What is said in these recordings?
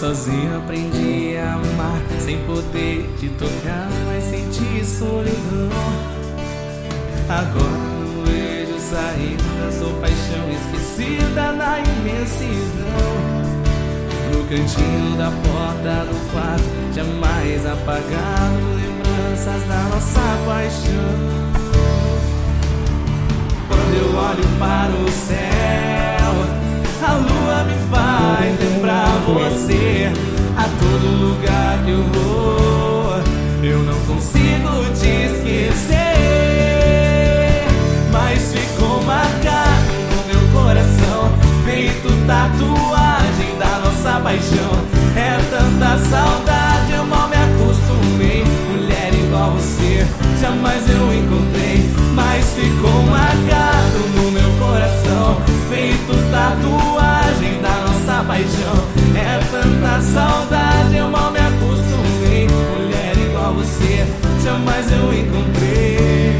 sozinho aprendi a amar, sem poder te tocar, mas senti solidão. Agora não vejo saída, sou paixão esquecida na imensidão. No cantinho da porta do quarto, jamais apagado, lembranças da nossa paixão. Quando eu olho para o céu, a lua me faz lembrar você. A todo lugar que eu vou, eu não consigo te esquecer, mas ficou marcado no meu coração, feito tatuagem da nossa paixão. É tanta saudade, eu mal me acostumei. Mulher igual você, jamais eu encontrei, mas ficou marcado no meu coração, feito tatuagem da nossa paixão. É tanta saudade, eu mal me acostumei. Mulher igual você, jamais eu encontrei.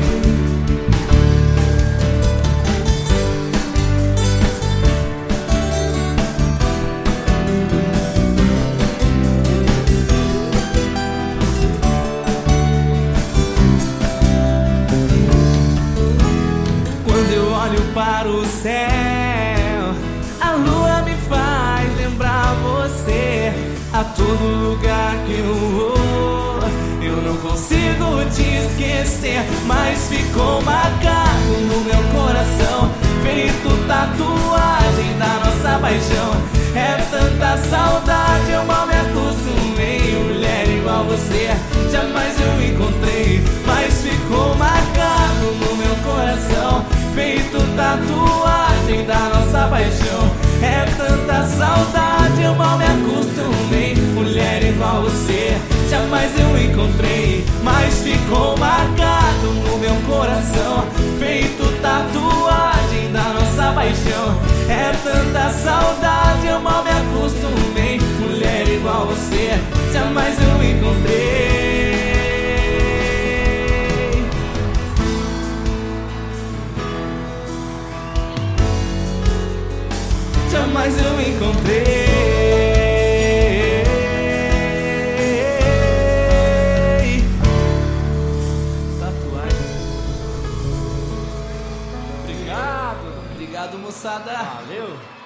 Quando eu olho para o céu, a lua me faz lembrar você. A todo lugar que eu vou, eu não consigo te esquecer, mas ficou marcado no meu coração, feito tatuagem da nossa paixão. É tanta saudade, eu mal me acostumei. Mulher igual você, jamais eu encontrei, mas ficou marcado no meu coração, feito tatuagem da nossa paixão. É tanta saudade, eu mal me acostumei. Mulher igual você, jamais eu encontrei, mas ficou marcado no meu coração, feito tatuagem da nossa paixão. É tanta saudade, eu mal me acostumei. Mulher igual você, jamais eu encontrei. Jamais eu encontrei. Tatuagem. Obrigado, moçada. Valeu.